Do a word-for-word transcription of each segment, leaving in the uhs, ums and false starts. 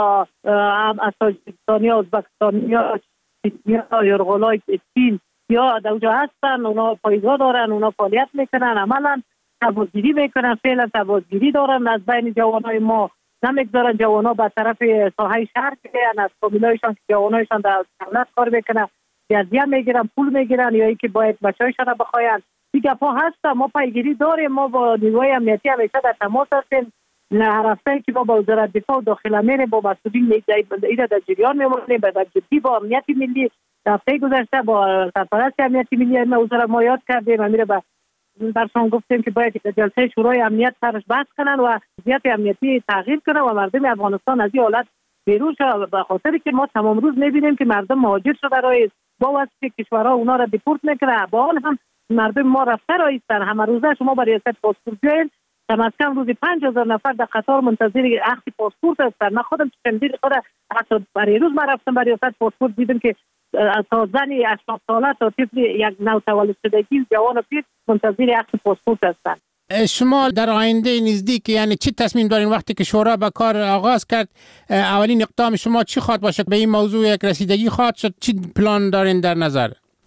از تاجیکستانی ها، ازبکستانی ها، چچنیا، یرغلای چین یا در اونجا هستن. اونا پایگاه دارن، اونا فعالیت میکنن، عملا تبعیضگیری میکنن، فعلا تبعیضگیری دارن از بین جوانای ما. نمیگذارن جوانا به طرف ساحه شهر بیان، از فامیلایشان که جوانایشان در دولت کار میکنن جزیه میگیرن، پول میگیرن، یا اینکه باید بچه‌هایشان را بخواین. دیگه پا هست، ما پیگیری داریم، ما با نیروهای امنیتی همیشه در تماس هستیم. هر هفته که ما با وزارت دفاع و داخله میریم، با مسئولین اینا در جریان میمونیم، به جدی با امنیت ملی. هفته گذشته با سرپرست امنیت ملی ما وزارت ما یاد کردیم، میره به برشان گفتیم که باید جلسه شورای امنیت سرش بحث کنن و وضعیت امنیتی تغییر کنه و مردم افغانستان از این حالت بیرون شود، به خاطر که ما تمام روز میبینیم که مردم مهاجر شده برای با واسه کشورها اونا را دیپورت میکنه. با آن هم مردم ما رفته رایستن. همه روزه شما برای ریاست پاسپورت بیاین، کم از کم روزی پنج هزار نفر در قطار منتظر اخذ پاسپورت هستن. من خودم چندین خود حتی برای روز من رفتم برای ریاست پاسپورت، دیدم که تا زن هشتاد ساله تا طفل یک نوتولد شدگی، جوان و پیر منتظر اخذ پاسپورت هستن. شما در آینده نزدیک یعنی چی تصمیم دارین وقتی که شورا به کار آغاز کرد؟ اولین اقدام شما چی خواهد باشد؟ به این موضوع یک رسیدگی خواهد شد؟ چی پلان دارین در نظر؟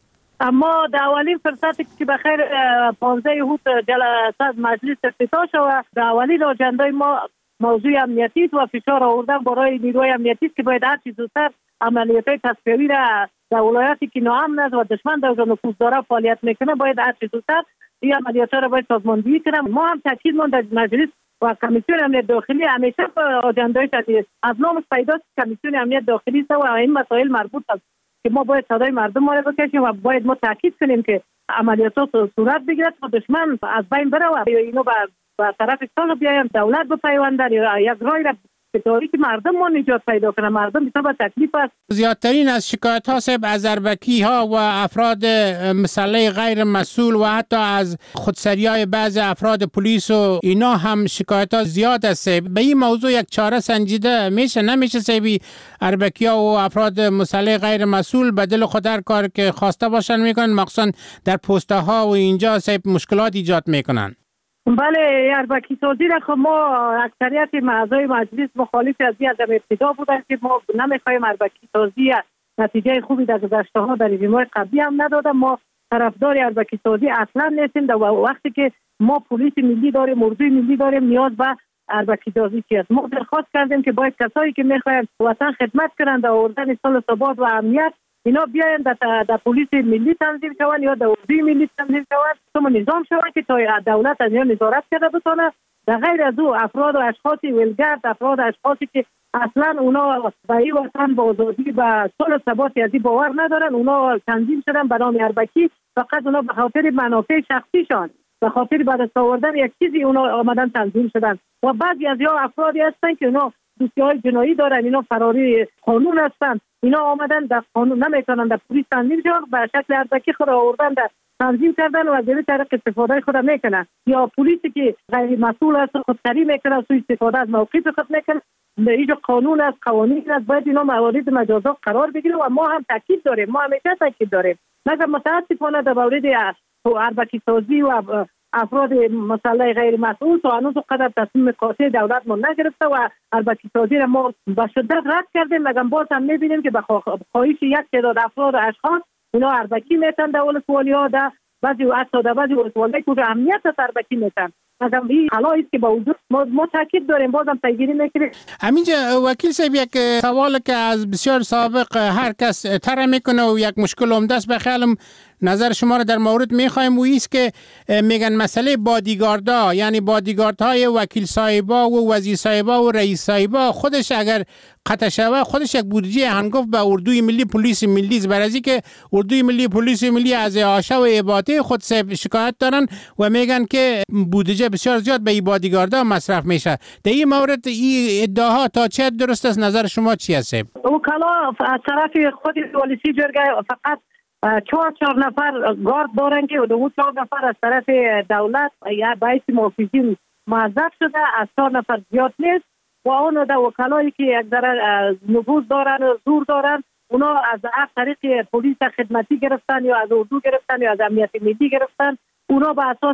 اما در اولین فرصتی که بخیر پانزده اوت جلسه مجلس افتتاح شد، در اولین اجنده ما موضوع امنیتی و فشار آوردن برای نیروی امنیتی که باید هر چه زودتر عملیات تصفیه‌ای را در ولایاتی که ناامن است و دشمن در اونجا نفوذ داره فعالیت میکنه باید هر چه زودتر این عملیات را باید سازماندهی کنم. ما هم تاکید من در مجلس و کمیسیون امنیت داخلی همیشه اجنده‌اش از نام پیداست کمیسیون امنیت داخلی است و این مسائل مربوط است که ما باید صدای مردم ما را بکشیم و باید ما تاکید کنیم که عملیات صورت بگیرد و دشمن از بین بره و اینو به طرف سال بیایم دولت بپیوندن یا یک رای را به طوری که مردم ما نجات پیدا کنه. مردم بسیار با تکلیف است. زیادترین از شکایت ها صاحب از اربکی ها و افراد مسلح غیر مسئول و حتی از خودسری های بعض افراد پلیس و اینا هم شکایت ها زیاد است. به این موضوع یک چاره سنجیده میشه نمیشه صاحبی؟ اربکی ها و افراد مسلح غیر مسئول به دل خود هر کار که خواسته باشن میکنن، مخصوصا در پسته ها و اینجا صاحب مشکلات ایجاد میکنن. بله، اربکی سازی را خب ما اکثریت اعضای مجلس مخالف از این از ابتدا بودن که ما نمیخوایم اربکی سازی نتیجه خوبی در گذشته ها در رژیم‌های قبلی هم ندادم. ما طرفدار اربکی سازی اصلا نیستیم. در وقتی که ما پلیس ملی داریم، اردوی ملی داریم، نیاز به اربکی سازی چیست؟ ما درخواست کردیم که باید کسایی که میخواین وطن خدمت کنند در آوردن صلح و ثبات و امنیت اینا بیاین در, در پلیس ملی تنظیم شوند یا در اردوی ملی تنظیم شوند، ثم نظام شوند که تا دولت از اینا نظارت کرده بتونه. در غیر از او افراد و اشخاصی ولگرد، افراد و اشخاصی که اصلا اونا به این وطن با آزادی و صلح و ثبات ازی باور ندارن، اونا تنظیم شدن به نام اربکی، فقط اونا به خاطر منافع شخصیشان، به خاطر به دست آوردن یک چیزی اونا آمدن تنظیم شدن. و بعضی از یا افرادی هستن که اونا دوستی‌های جنایی دارن، اینا فراری قانون هستن، اینا آمدن در قانون نمیتونن در پلیس تنظیم شدن، به شکل اربکی خود آوردن در تنظیم کردن و از این طریق استفاده خود میکنن. یا پلیسی که غیر مسئول است خودسری میکنه، سوء استفاده از موقعیت خود میکنه. در اینجا قانون است، قوانین است، باید اینا موارد مجازات قرار بگیره و ما هم تاکید داریم، ما همیشه تاکید داریم. مگر متاسفانه در مورد اربکی سازی و افراد مسلح غیر مسئول تا هنوز قدر تصمیم قاطع دولت ما نگرفته و اربکی سازی را ما به شدت رد کردیم. مگر باز هم میبینیم که به خواهش یک تعداد افراد و اشخاص اینا اربکی میتن در ولسوالی ها، در بعضی حتی در بعضی ولسوالی که امنیت اربکی میتن. مثلا این حالایی که با وجود ما, ما تاکید داریم، بازم پیگیری میکنیم. همینجا وکیل صاحب یک سوال که از بسیار سابق هر کس طرح میکنه و یک مشکل عمده است، به خیالم نظر شما را در مورد میخوایم و ایست که میگن مسئله بادیگاردا، یعنی بادیگاردهای وکیل صاحبا و وزیر صاحبا و رئیس صاحبا خودش اگر قطع شوه خودش یک بودجه هنگفت به اردوی ملی پلیس ملی است، برای که اردوی ملی پلیس ملی از اعاشه و اباطه خود شکایت دارن و میگن که بودجه بسیار زیاد به این بادیگاردا مصرف میشه. در این مورد این ادعاها تا چه درست است؟ نظر شما چی است؟ وکلا از طرف خود پلیسی جرگه فقط چهار چهار نفر گارد دارن که دو چهار نفر از طرف دولت یا باعث محافظین موظف شده، از چهار نفر زیاد نیست. و اون در وکلایی که یک ذره نفوذ دارن و زور دارن، اونا از هر طریق پلیس خدمتی گرفتن یا از اردو گرفتن یا از امنیت ملی گرفتن. اونا به اساس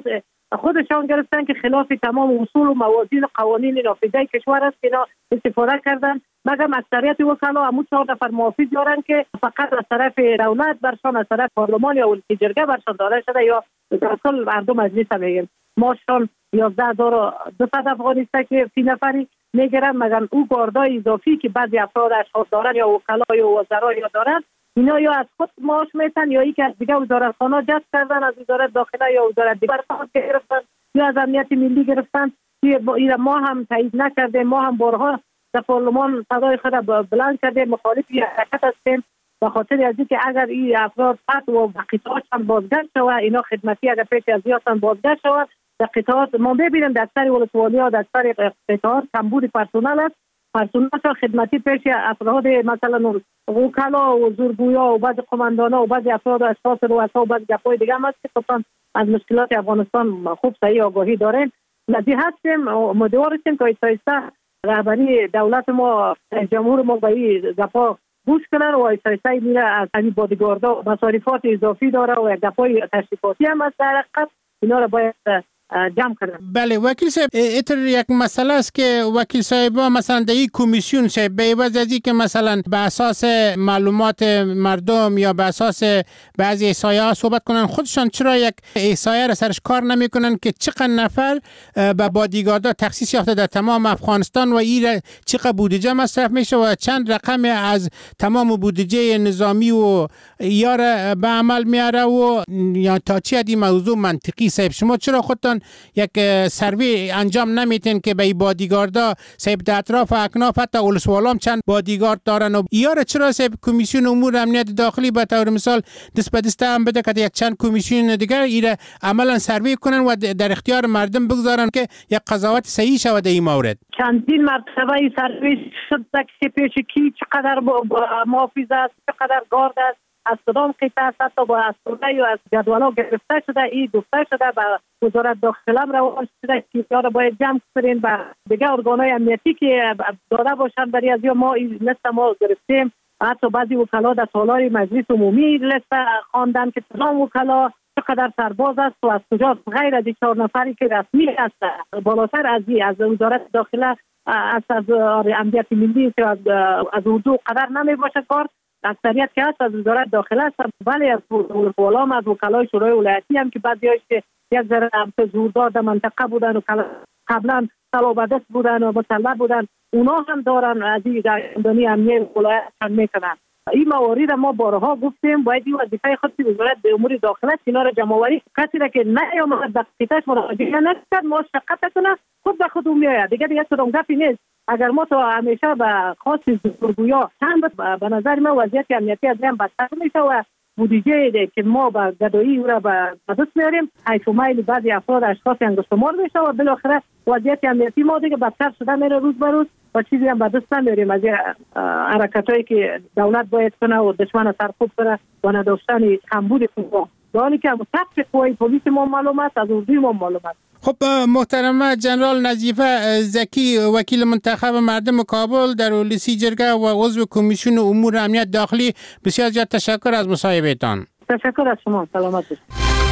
خودشان گرفتن که خلاف تمام اصول و موازین قوانین نافذه کشور است که اینا استفاده کردن. مگر اکثریت وکلا همون چهار نفر محافظ دارن که فقط از طرف دولت برشان، از طرف پارلمان یا ولایت جرگه برشان داده شده یا در کل مردم مجلس میگن ماشان یازده هزار و دویست افغانی است که فی نفری میگیرن. مگر او گاردای اضافی که بعضی افراد اشخاص دارن یا وکلا یا وزرا یا دارن، اینا یا از خود معاش میتن یا یکی از دیگه وزارتخانه جذب کردن، از وزارت داخله یا وزارت دیگر گرفتن یا از امنیت ملی گرفتن که ما هم تایید نکردیم. ما هم بارها در پارلمان صدای خود بلند کردیم، مخالف این حرکت هستیم به خاطر از اینکه اگر این افراد قطع و قطعاتشان بازگشت شود، اینا خدمتی اگر پیش از یاتان بازگشت شود در قطعات ما ببینیم در اکثر ولسوالی‌ها در اکثر قطعات کمبود پرسنل است. پرسنلشان خدمتی پیش افراد مثلا وکلا و زورگویا و بعض قماندانا و بعض افراد و اشخاص رؤسا و بعض گپ‌های دیگه هم است که خصوصا از مشکلات افغانستان خوب صحیح آگاهی داریم. لذی هستیم امیدوار هستیم که ایسته رهبری دولت ما جمهور ما به این گپا گوش کنن و ایسته میره از این بادیگاردا مصارفات اضافی داره و گپای تشریفاتی هم از در حقیقت اینا رو باید جمع کردن. بله وکیل صاحب، اینطور یک مسئله است که وکیل صاحبا مثلا در این کمیسیون صاحب به عوض از این که مثلا به اساس معلومات مردم یا به اساس بعضی احصایه ها صحبت کنن، خودشان چرا یک احصایه را سرش کار نمیکنن که چقدر نفر به بادیگاردا تخصیص یافته در تمام افغانستان و این چقدر بودجه مصرف میشه و چند رقم از تمام بودجه نظامی و یا به عمل میاره و یا تا چه حد موضوع منطقی صاحب؟ شما چرا خودتان یک سروی انجام نمیتین که به بادیگاردا صاحب در اطراف و اکناف حتی ولسوالام چند بادیگارد دارن و یاره چرا صاحب کمیسیون امور امنیت داخلی به طور مثال دست به دست هم بده که یک چند کمیسیون دیگر ایره عملا سروی کنن و در اختیار مردم بگذارن که یک قضاوت صحیح شود این مورد؟ چندین مرتبه این سروی شد که پیش کی چقدر محافظ است، چقدر گارد است، از کدام قطعه است، حتی با اسطوره یا از جدولا گرفته شده، این گفته شده به وزارت داخله روان شده که اینا رو باید جمع کنین به دیگه ارگان‌های امنیتی که داده باشن برای از یا ما این لیست ما گرفتیم. حتی بعضی وکلا در سالار مجلس عمومی لیست خواندن که تمام وکلا چقدر سرباز است و از کجا غیر از چهار نفری که رسمی است بالاتر از این از وزارت داخله از از امنیت ملی که از از اردو قدر نمی باشه کار اکثریت که هست از وزارت داخله است. بله از ولسوالام از وکلای شورای ولایتی هم که بعضیاش که یک ذره زوردار در منطقه بودن و قبلا صلابدست بودن و مسلح بودن، اونا هم دارن از این دانی امنیت ولایت هم میکنن. این موارد ما بارها گفتیم باید این وظیفه خود وزارت امور داخله اینا را جمع آوری کسی را که نیامد دقیقاً مراجعه نکرد مشقت کنه خود به خود میآید. دیگه دیگه کدام گپی نیست. اگر ما تو همیشه به خاص زورگویا هم به نظر ما وضعیت امنیتی از هم بدتر میشه و بودجه که ما به گدایی او را به دست میاریم حیث و میل بعضی افراد اشخاص انگشتمار میشه و بالاخره وضعیت امنیتی ما دیگه بدتر شده میره روز به روز و چیزی هم به دست نمیاریم از حرکتایی که دولت باید کنه و دشمن سرکوب کنه و نداشتن کمبود قوا. در حالی که مطابق قوای پلیس ما معلومات از اردوی ما معلومات. خب محترمه جنرال نظیفه زکی وکیل منتخب مردم کابل در ولسی جرگه و عضو کمیسیون امور امنیت داخلی، بسیار زیاد تشکر از مصاحبهتان. تشکر از شما. سلامت باشید.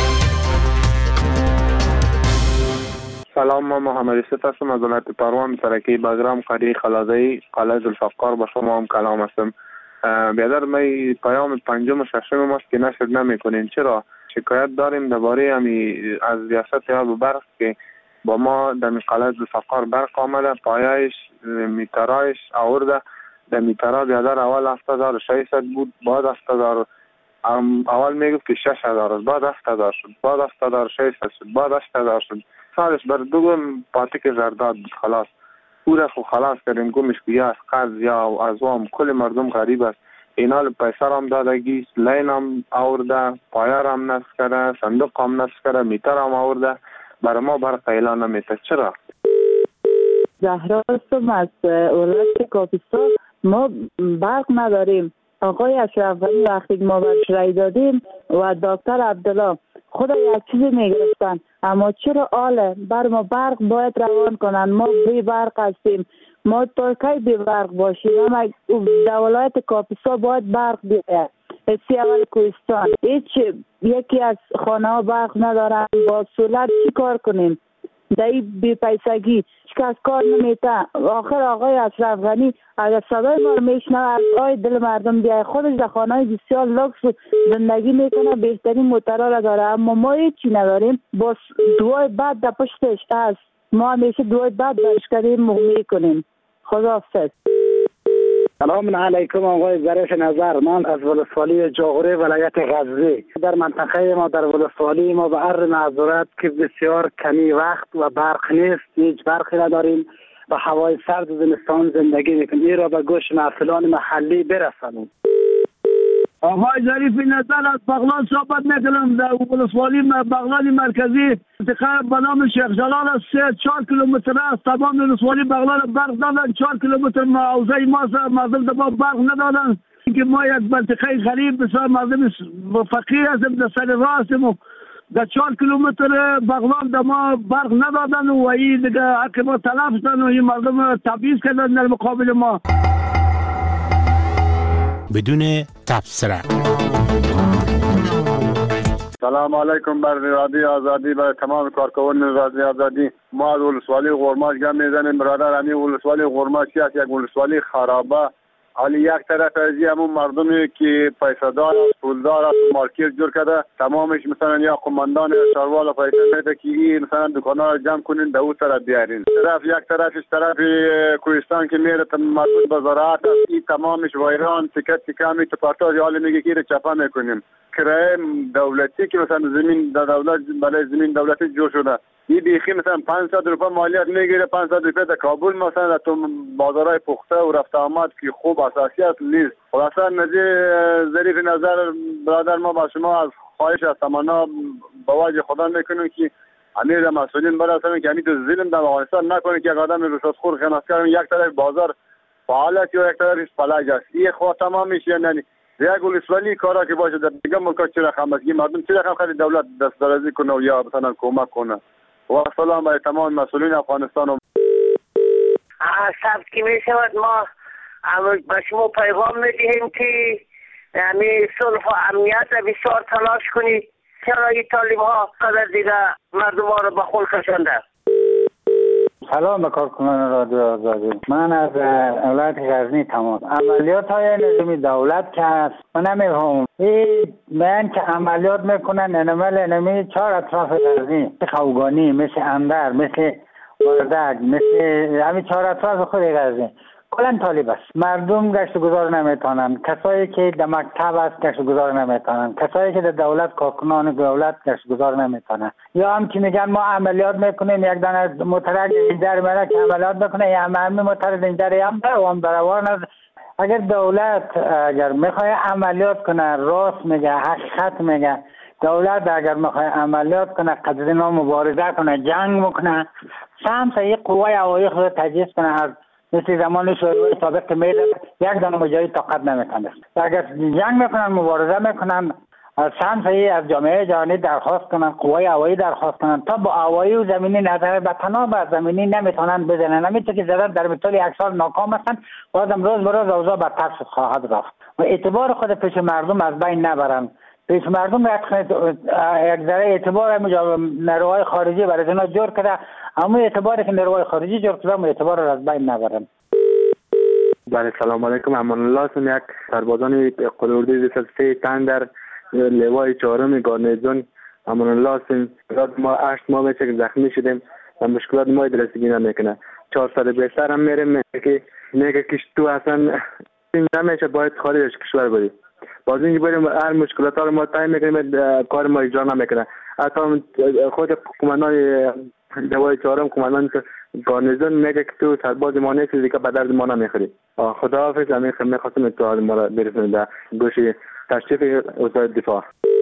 سلام، ما محمد رسید هستم از ولایت پروان ترکی بگرام قریه خلازی قلعه ذوالفقار. با شما هم کلام هستم. بیادر می پیام پنجم و ششم ماست که نشر نمی کنین. چرا؟ شکایت داریم درباره همی از ریاست آب برق که با ما در قلعه ذوالفقار برق آمده، پایه‌اش میترایش آورده. در میترا بیادر اول هفت هزار و ششصد بود، بعد هفت هزار اول میگفت که شش هزار است، بعد هفت هزار شد، بعد هفت هزار و ششصد شد، بعد هشت هزار شد. سالش بر دوم پاتیک زرداد بود. خلاص او را خو خلاص کردیم. گمش که یا از قرض یا از وام کل مردم غریب است. اینا پیسر هم دادگی، لین هم آورده، پایر هم نصف کرده، صندوق هم نصف کرده، میتر هم آورده. برای ما برق اعلان نمیده. چرا؟ زهرا هستم از ولایت کاپیسا. ما برق نداریم. آقای اشرف غنی وقتی ما برش رای دادیم و دکتر عبدالله خدا یک چیزی میگرفتن، اما چرا آله بر ما برق باید روان کنن؟ ما بی برق هستیم. ما تا کی بی برق باشیم؟ اما در ولایت کاپیسا باید برق بیاید. سی اول کوهستان هیچ یکی از خانه ها برق ندارن، با سولر چی کار کنیم؟ دایی بی پیسگی کس کار نمیته. آخر آقای اشرف غنی اگر صدای ما رو میشنوه آی دل مردم بیای، خودش در خانه های بسیار لکس زندگی میکنه، بهترین موترها را داره، اما ما هیچی نداریم. با دعای بعد در پشتش هست، ما همیشه دعای بعد برش کردیم میکنیم. خداحافظ. سلام علیکم آقای ظریف نظر. من از ولسوالی جاغوری ولایت غزنی. در منطقه ما در ولسوالی ما به عرض معذرت که بسیار کمی وقت و برق نیست، هیچ برقی نداریم و هوای سرد زمستان زندگی میکنیم. این را به گوش محفلان محلی برسانیم. آقای ظریف نظر از بغلان صحبت میکنم. در ولسوالی بغلان مرکزی منطقه به نام شیخ جلال است. سه چهار کیلومتر است. تمام ولسوالی بغلان برق دادن. چهار کیلومتر حوزه ما مردم دما برق ندادن. اینکه ما یک منطقه غریب بسیار مردم فقیر هستیم، در سر راه هستیم و در چهار کیلومتر بغلان دما برق ندادن و این دیگه حق ما تلف شدن و این مردم تبعیض کردن در مقابل ما بدون تبصره. سلام علیکم بر رادیو آزادی، بر تمام کارکنان رادیو آزادی. ما از ولسوالی غرماش گم میزنیم برادر. همین ولسوالی غرماش است یک ولسوالی خرابه. حالی یک طرف از همون مردمی که پیسه‌دار است، پولدار است، مارکت جور کرده، تمامش مثلا یا قماندان یا شاروال پیسه میده که این مثلا دکانا رو جمع کنین در اون طرف بیارین. طرف یک طرفش طرف کوهستان که میره مربوط به زراعت است، این تمامش ویران تکت تکمی تو پارتاج حال میگه که چپا میکنیم. کرایه دولتی که مثلا زمین دولت برای زمین دولتی جور شده، این بیخی مثلا پانصد روپیه مالیات میگیره. پانصد روپیه در کابل مثلا تو بازارهای پخته و رفت آمد که خوب اساسی است نیست. خلاصا نظیر ظریف نظر برادر، ما با شما از خواهش از تمنا با وجه خدا میکنیم که امیر مسئولین برسن که همین تو ظلم در افغانستان نکنه که یک آدم رشوتخور خنثکار یک طرف بازار فعالیت یا یک طرفش فلج است. این خود تمامش یعنی یک ولسوالی کارا که باشه در دیگه ملکا چه رقم است، مردم چه رقم خیلی دولت دست درازی کنه و یا مثلا کمک کنه. و سلام برای تمام مسئولین افغانستان. و ثبت که می شود ما به شما پیغام میدهیم که همین صلح و امنیت بسیار تلاش کنید. چرا این طالب ها قدر دیگه مردم ها رو به خون کشنده. سلام به کارکنان رادیو آزادی. من از ولایت غزنی تمام. عملیات های نظامی دولت که هست من نمیفهمم. این من که عملیات میکنن انمال انمی چهار اطراف غزنی، مثل خوگانی، مثل اندر، مثل وردک، مثل همین چهار اطراف خود غزنی کلن طالب است. مردم گشت و گذار نمیتونن. کسایی که در مکتب است گشت و گذار نمیتونن. کسایی که در دولت کارکنان دولت گشت و گذار نمیتونن. یا هم که میگن ما عملیات میکنیم، یک دانه مترک اینجا میره که عملیات میکنه، یا همه مترک اینجا هم در هم دروان است. اگر دولت اگر میخواد عملیات کنه راست میگه، حقیقت میگه. دولت اگر میخواد عملیات کنه، قدرنا مبارزه کنه، جنگ میکنه، سمت یک قوای هوایی خود تجهیز کنه. از مثل زمان شوروی سابق که میدن یک دانه مجاهد طاقت نمیکنه. اگر جنگ میکنن، مبارزه میکنن، سمت از جامعه جهانی درخواست کنن، قوای هوایی درخواست کنن تا با هوایی و زمینی نظر به تنها به زمینی نمیتونن بزنن. همینطور که زدن در طول یک سال ناکام هستن، بازم روز به روز اوضاع بدتر خواهد رفت و اعتبار خود پیش مردم از بین نبرن. پیش مردم یک ذره اعتبار نیروهای خارجی برای اینا جور کرده، اما اعتباری که نیروهای خارجی جور کرده اعتبار را از بین نبرن. بله سلام علیکم. امان الله هستم. یک سربازان قلوردی بیست و سه تن در لوای چهارم گارنیزون امان الله هستیم. ما هشت ماه میشه که زخمی شدیم و مشکلات ما درستگی نمیکنه. چهارصد بیشتر هم میریم که میگه که تو اصلا نمیشه، باید خارج از کشور بریم. باز اینکه بریم هر مشکلات رو ما تعیین میکنیم، کار ما اجرا نمیکنه. حتی خود قماندان لوای چهارم قماندان گارنیزون میگه که تو سرباز ما نیستی دیگه به درد ما نمیخوری. خداحافظ. همین میخواستم تو حال ما را برسونید در گوش تشریف وزارت دفاع.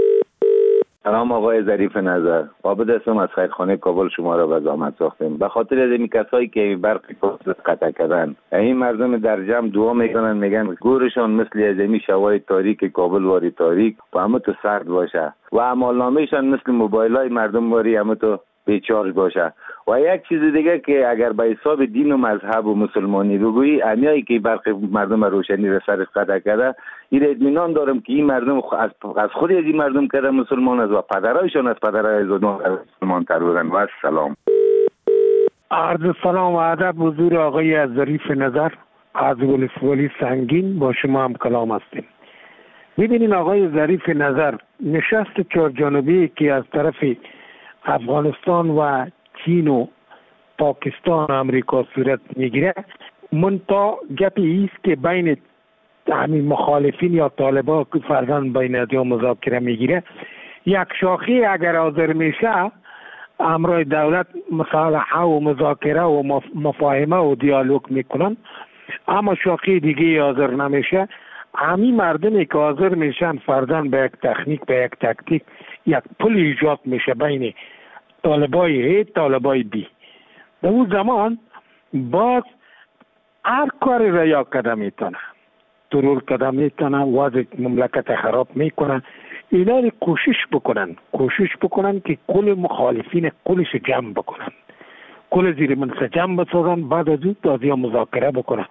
سلام آقای ظریف نظر. عابد هستم از خیرخانه کابل. شما را به زحمت ساختیم به خاطر از این کسایی که برق قطع کردن. این مردم در جمع دعا میکنن، میگن گورشان مثل از این شوای تاریک کابل واری تاریک و همه تو سرد باشه و عملنامهشان مثل موبایل های مردم واری همه تو بیچارج باشه. و یک چیز دیگه که اگر به حساب دین و مذهب و مسلمانی بگویی، امیایی که برخی مردم روشنی را سرش قطع کرده، این اطمینان دارم که این مردم از از خود از این مردم کرده مسلمان است و پدرایشان از پدرای مسلمان تر بودن. و سلام. عرض سلام و ادب حضور آقای ظریف نظر از ولسوالی سنگین، با شما هم کلام هستیم. می‌بینین آقای ظریف نظر، نشست چهار جانبی که از طرف افغانستان و چین و پاکستان و امریکا صورت میگیره، منتها گپی است که بین همین مخالفین یا طالبان که فرزن بین ادیا مذاکره میگیره، یک شاخی اگر حاضر میشه امرای دولت مصالحه و مذاکره و مفاهمه و دیالوگ میکنن، اما شاخی دیگه حاضر نمیشه. همین مردمی که حاضر میشن فرزن به یک تکنیک، به یک تکتیک، یک پل ایجاد میشه بین طالبای ای طالبای بی. در اون زمان باز هر کاری را یا کده میتونه، ترور کده میتونه، وضع مملکت خراب میکنن. اینا رو کوشش بکنن کوشش بکنن که کل مخالفین کلش جمع بکنن، کل زیر منسجم بسازن، بعد از اون تازه مذاکره بکنن.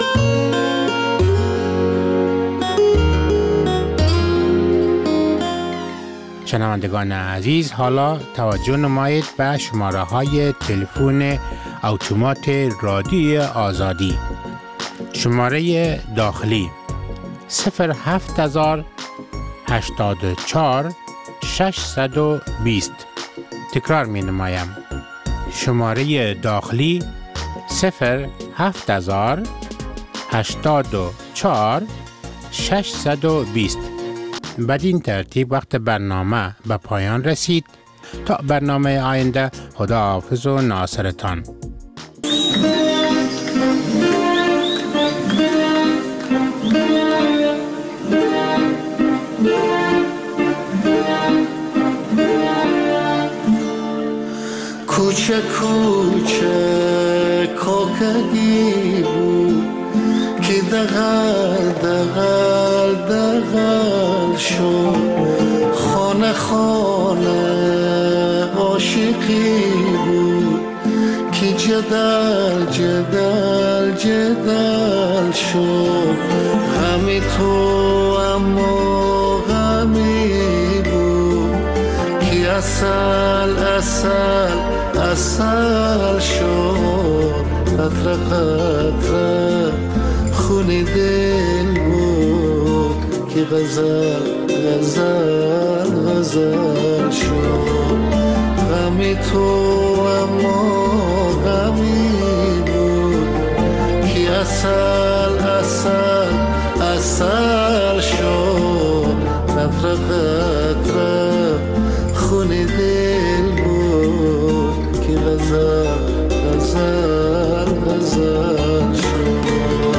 شنوندگان عزیز، حالا توجه نمایید به شماره های تلفن اتومات رادیوی آزادی. شماره داخلی صفر هفت هزار هشتاد و چهار ششصد و بیست. تکرار می نمایم. شماره داخلی صفر هفت هزار هشتاد و چهار ششصد و بیست. بدین ترتیب وقت برنامه به پایان رسید. تا برنامه آینده، خداحافظ و ناصرتان. کوچه کوچه کوکگی بود که دغل دغل دغل شد، خانه خانه عاشقی بود که جدل جدل جدل شد. غمی تو اما غمی بود که اصل اصل اصل شد. قطره قطره خون دل بود که غزل غزل غزل شد. غمی تو اما غمی بود که اصل اصل اصل شد. قطره قطره خون دل بود که غزل غزل غزل شد.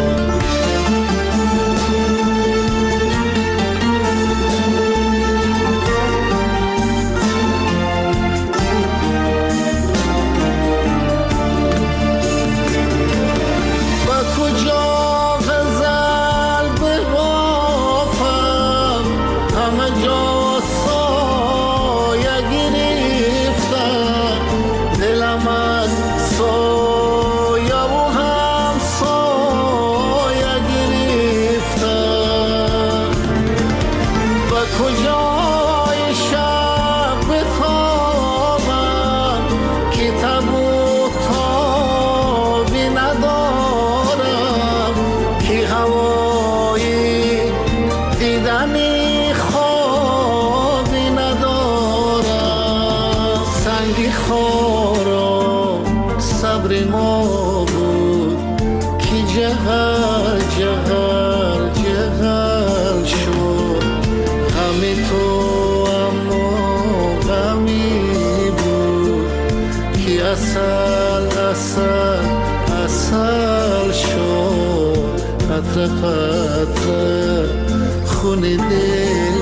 قطره قطره خون دل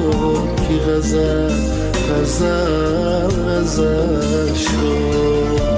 بود که غزل غزل غزل شد.